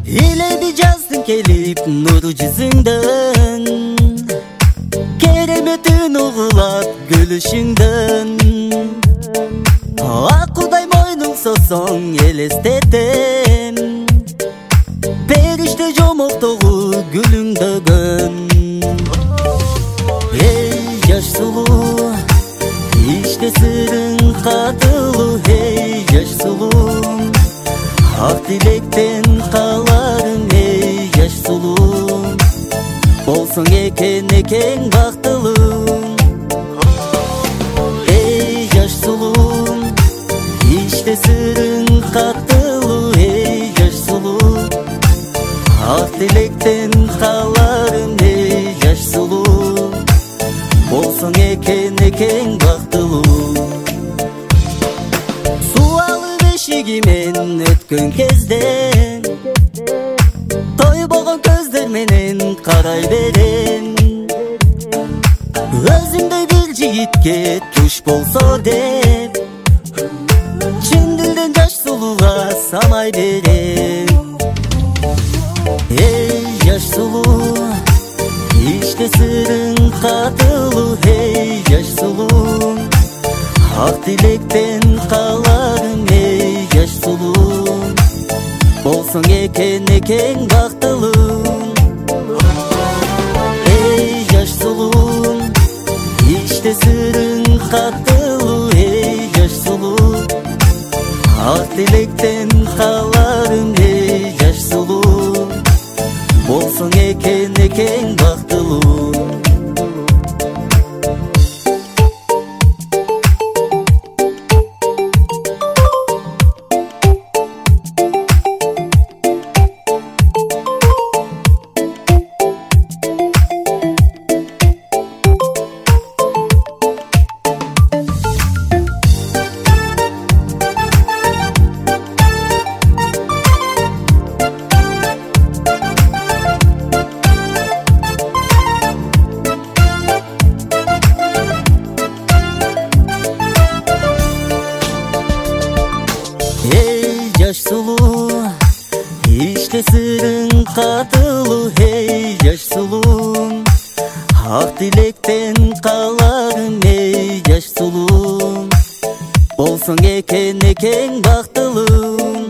Иледи жаздың келип нуру жүзүңдөн, кереметін угулат гүлүшүңдөн. Акудай мойнуң сосоң элестетем, периште жомоктогу гүлүңдөгөн. Эй жаш сулуу, иште сырың катылуу. Эй жаш сулуу, ак тилектен каларым. Эй жаш сулуу, болсоң экен бактылуу. Эй жаш сулуу, иште сырың катылуу. Эй жаш сулуу, ак тилектен каларым. Эй жаш сулуу, болсоң экен бактылуу. Суалы бешигимен өткөн кезде, тойбогон көздөр менен карай берем. Өзүңдөй бир жигитке туш болсо деп, чын дилден жаш сулууга самай берем. Эй жаш сулуу, иште сырың катылуу. Эй жаш сулуу, ак тилектен каларым. Эй жаш сулуу, болсоң экен бактылуу. Эй жаш сулуу, иште сырың катылуу. Эй жаш сулуу, ак тилектен каларым. Эй жаш сулуу, болсоң экен бактылуу. Эй жаш сулуу, иште сырың катылуу. Эй жаш сулуу, ак тилектен каларым. Эй жаш сулуу, болсоң экен бактылуу.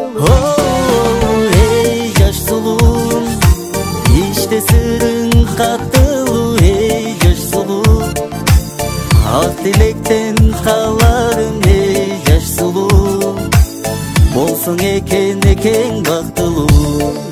Эй жаш сулуу, иште сырың катылуу. Эй жаш сулуу, ак тилектен каларым. Эй жаш сулуу, болсоң экен бактылуу.